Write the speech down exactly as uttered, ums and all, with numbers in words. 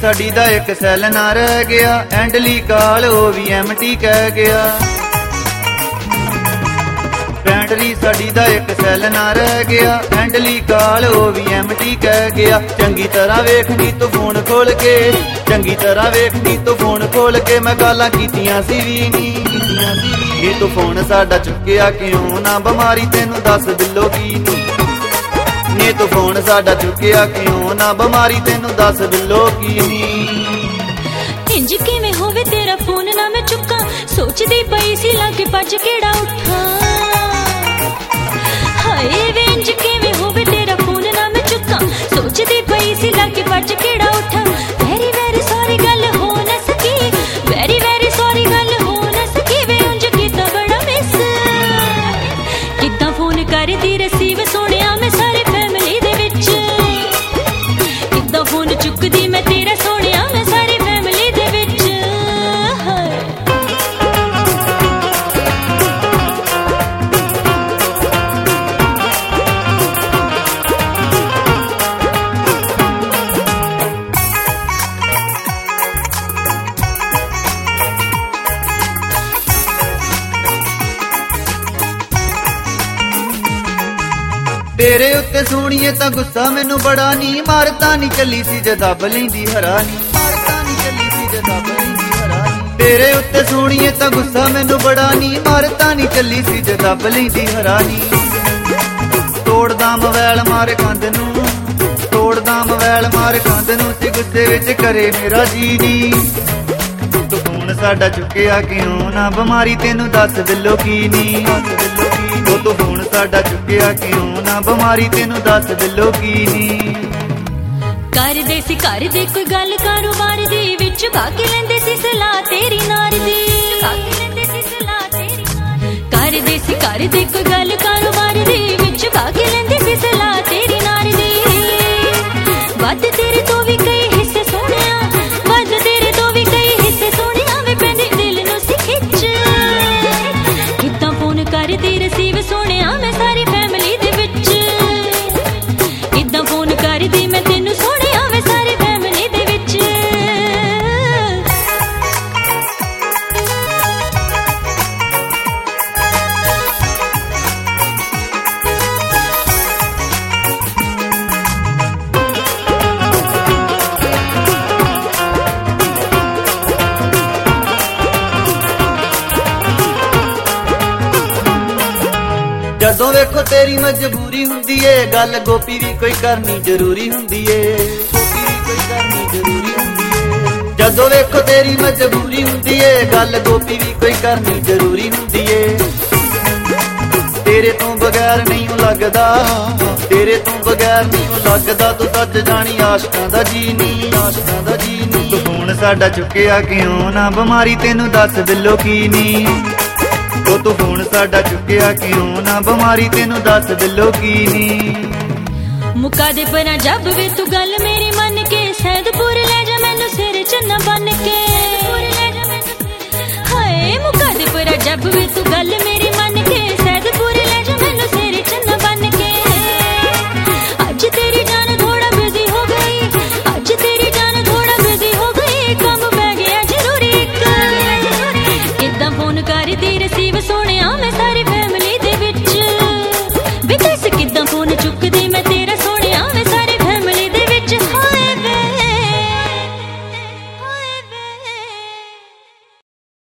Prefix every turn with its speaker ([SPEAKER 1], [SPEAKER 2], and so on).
[SPEAKER 1] ਸਾਡੀ ਦਾ ਇੱਕ ਸੈੱਲ ਨਾ ਰਹਿ ਗਿਆ, ਐਂਡਲੀ ਕਾਲ ਉਹ ਵੀ ਐਮਟੀ ਕਹਿ ਗਿਆ। ਬੈਟਰੀ ਸਾਡੀ ਦਾ ਇੱਕ ਸੈੱਲ ਨਾ ਰਹਿ ਗਿਆ, ਐਂਡਲੀ ਕਾਲ ਉਹ ਵੀ ਐਮਟੀ ਕਹਿ ਗਿਆ। ਚੰਗੀ ਤਰ੍ਹਾਂ ਵੇਖਣੀ ਤੂੰ ਫੋਨ ਖੋਲ ਕੇ, ਚੰਗੀ ਤਰ੍ਹਾਂ ਵੇਖਣੀ ਤੂੰ ਫੋਨ ਖੋਲ ਕੇ, ਮੈਂ ਗਾਲਾਂ ਕੀਤੀਆਂ ਸੀ ਵੀ ਨਹੀਂ ਕੀਤੀਆਂ ਸੀ ਵੀ। ਇਹ ਤੂੰ ਫੋਨ ਸਾਡਾ ਚੁੱਕਿਆ ਕਿਉਂ ਨਾ, ਬਿਮਾਰੀ ਤੈਨੂੰ ਦੱਸ ਦਿਲੋਂ ਕੀ ਨੀ। ਨੀ ਤੂੰ ਫੋਨ ਸਾਡਾ ਚੁੱਕਿਆ ਕਿਉਂ ਨਾ, ਬਿਮਾਰੀ ਤੈਨੂੰ ਦੱਸ ਦਿਲੋਂ ਕੀ ਨੀ।
[SPEAKER 2] ਇੰਜ ਕਿਵੇਂ ਹੋਵੇ ਤੇਰਾ ਫੋਨ ਨਾ ਮੈਂ ਚੁੱਕਾਂ, ਸੋਚਦੀ ਪਈ ਸੀ ਲਾਗੇ ਭੱਜ ਕਿਹੜਾ ਉੱਠਾਂ। ਹਾਏ ਵੇ ਇੰਜ ਕਿਵੇਂ ਹੋਵੇ ਤੇਰਾ ਫੋਨ ਨਾ ਮੈਂ ਚੁੱਕਾਂ, ਸੋਚਦੀ ਪਈ ਸੀ ਲਾਗੇ ਭੱਜ ਕਿਹੜਾ ਉੱਠਾਂ। ਵੈਰੀ ਵੈਰੀ ਸੌਰੀ ਗੱਲ ਹੋ ਨਾ ਸਕੀ, ਵੈਰੀ ਵੈਰੀ ਸੌਰੀ ਗੱਲ ਹੋ ਨਾ ਸਕੀ। ਵੇ ਉਂਝ ਕੀਤਾ ਬੜਾ ਮਿਸ, ਕਿੱਦਾਂ ਫੋਨ ਕਰਦੀ ਰਸੀਵ ਸੋਹਣਿਆ ਮੈਂ ਸਾਰੀ ਫੈਮਿਲੀ ਦੇ ਵਿੱਚ। ਕਿੱਦਾਂ ਫੋਨ ਚੁੱਕਦੀ ਮੈਂ ਤੇਰਾ ਸੋਹਣਿਆ ਮੈਂ ਸਾਰੀ ਫੈਮਿਲੀ ਦੇ ਵਿੱਚ।
[SPEAKER 1] ਤੇਰੇ ਉੱਤੇ ਸੋਹਣੀਏ ਤਾਂ ਗੁੱਸਾ ਮੈਨੂੰ ਬੜਾ ਨੀ, ਮਾਰਤਾ ਨੀ ਚੱਲੀ ਸੀ ਜੇ ਦੱਬ ਲੈਂਦੀ ਹਰਾਨੀ, ਮਾਰਤਾ ਨੀ ਚੱਲੀ ਸੀ ਜੇ ਦੱਬ ਲੈਂਦੀ ਹਰਾਨੀ। ਤੇਰੇ ਉੱਤੇ ਸੋਹਣੀਏ ਤਾਂ ਗੁੱਸਾ ਮੈਨੂੰ ਬੜਾ ਨੀ, ਮਾਰਤਾ ਨੀ ਚੱਲੀ ਸੀ ਜੇ ਦੱਬ ਲੈਂਦੀ ਹਰਾਨੀ। ਤੋੜਦਾ ਮੋਬਾਈਲ ਮਾਰ ਕੰਧ ਨੂੰ, ਤੋੜਦਾ ਮੋਬਾਈਲ ਮਾਰ ਕੰਧ ਨੂੰ, ਸੀ ਗੁੱਸੇ ਵਿੱਚ ਕਰੇ ਮੇਰਾ ਜੀ ਨੀ। ਤੂੰ ਫੋਨ ਸਾਡਾ ਚੁੱਕਿਆ ਕਿਉਂ ਨਾ, ਬਿਮਾਰੀ ਤੈਨੂੰ ਦੱਸ ਦਿਲੋਂ ਕੀ ਨੀ। ਉਹ ਤੂੰ ਫੋਨ ਸਾਡਾ ਚੁੱਕਿਆ ਕਿਉਂ ਨਾ, ਬਿਮਾਰੀ ਤੈਨੂੰ ਦੱਸ ਦਿਲੋਂ ਕੀ ਨੀ।
[SPEAKER 2] ਕਰਦੇ ਸੀ ਘਰ ਦੇ ਕੋਈ ਗੱਲ ਕਾਰੋਬਾਰ ਦੇ ਵਿੱਚ, ਬਾਕੀ ਲੈਂਦੇ ਸੀ ਸਲਾਹ ਤੇਰੀ ਨਾਰ ਦੀ। ਕਰਦੇ ਸੀ ਘਰ ਦੇ ਕੋਈ ਗੱਲ ਕਾਰੋਬਾਰ ਦੇ ਵਿੱਚ, ਬਾਕੀ ਲੈਂਦੇ ਸੀ ਸਲਾਹ ਤੇਰੀ ਨਾਰ ਦੀ। ਵੱਧ ਤੇਰੇ ਤੋਂ ਵੀ ਕਈ ਹਿੱਸੇ ਸੋਹਣਿਆ, ਵੱਧ ਤੇਰੇ ਤੋਂ ਵੀ ਕਈ ਹਿੱਸੇ ਸੋਹਣਿਆ। ਵੇ ਪੈਂਦੀ ਦਿਲ ਨੂੰ ਸੀ ਖਿੱਚ, ਕਿੱਦਾਂ ਫੋਨ ਕਰਦੀ ਰਸੀਵ ਸੋਹਣਿਆ ਮੈਂ ਸਾਰੀ ਫੈਮਿਲੀ ਦੇ ਵਿੱਚ। ਕਿੱਦਾਂ ਫੋਨ ਕਰਦੀ ਮੈਂ ਤੈਨੂੰ ਸੋਹਣਿਆ ਮੈਂ ਸਾਰੀ ਫੈਮਿਲੀ ਦੇ ਵਿੱਚ।
[SPEAKER 1] ਜਦੋਂ ਵੇਖੋ ਤੇਰੀ ਮਜਬੂਰੀ ਹੁੰਦੀ ਏ, ਗੱਲ ਗੋਪੀ ਵੀ ਕੋਈ ਕਰਨੀ ਜ਼ਰੂਰੀ ਹੁੰਦੀ ਏ, ਗੋਪੀ ਵੀ ਕੋਈ ਕਰਨੀ ਜ਼ਰੂਰੀ ਹੁੰਦੀ ਏ। ਜਦੋਂ ਵੇਖੋ ਤੇਰੀ ਮਜਬੂਰੀ ਹੁੰਦੀ ਏ, ਗੱਲ ਗੋਪੀ ਵੀ ਕੋਈ ਕਰਨੀ ਜ਼ਰੂਰੀ ਹੁੰਦੀ ਏ। ਤੇਰੇ ਤੋਂ ਬਗੈਰ ਨਹੀਂ ਲੱਗਦਾ, ਤੇਰੇ ਤੋਂ ਬਗੈਰ ਨਹੀਂ ਲੱਗਦਾ, ਤੂੰ ਸੱਚ ਜਾਣੀ ਆਸ਼ਕਾਂ ਦਾ ਜੀ ਨੀ, ਆਸ਼ਕਾਂ ਦਾ ਜੀ ਨੀ। ਤੂੰ ਫੋਨ ਸਾਡਾ ਚੁੱਕਿਆ ਕਿਉਂ ਨਾ, ਬਿਮਾਰੀ ਤੈਨੂੰ ਦੱਸ ਦਿਲੋਂ ਕੀ ਨੀ। ਉਹ ਤੂੰ ਫੋਨ ਸਾਡਾ ਚੁੱਕਿਆ ਕਿਉਂ ਨਾ, ਬਿਮਾਰੀ ਤੈਨੂੰ ਦੱਸ ਦਿਲੋਂ ਕੀ ਨੀ।
[SPEAKER 2] ਮੁਕਾ ਦੇ ਪਰਾਂ ਜੱਬ ਵੇ ਤੂੰ ਗੱਲ ਮੇਰੀ ਮੰਨ ਕੇ, ਸੈਦਪੁਰ ਲੈ ਜਾ ਮੈਨੂੰ ਸਿਰ ਚੰਨਾ ਬੰਨ ਕੇ। ਹਾਏ ਮੁਕਾ ਦੇ ਪਰਾਂ ਜੱਬ ਵੇ ਤੂੰ ਗੱਲ ਮੇਰੀ ਮੰਨ ਕੇ, ਸੈਦਪੁਰ ਲੈ ਜਾ ਮੈਨੂੰ ਸਿਰ ਚੰਨਾ ਬੰਨ ਕੇ। ਅੱਜ ਤੇਰੀ ਜਾਨ ਥੋੜਾ ਬਿਜ਼ੀ ਹੋ ਗਈ, ਅੱਜ ਤੇਰੀ ਜਾਨ ਥੋੜਾ ਬਿਜ਼ੀ ਹੋ ਗਈ, ਕੰਮ ਪੈ ਗਿਆ ਜ਼ਰੂਰੀ ਇੱਕ। ਕਿੱਦਾਂ ਫੋਨ ਕਰਦੀ ਰਸੀਵ ਸੋਹਣਿਆ ਮੈਂ ਸਾਰੀ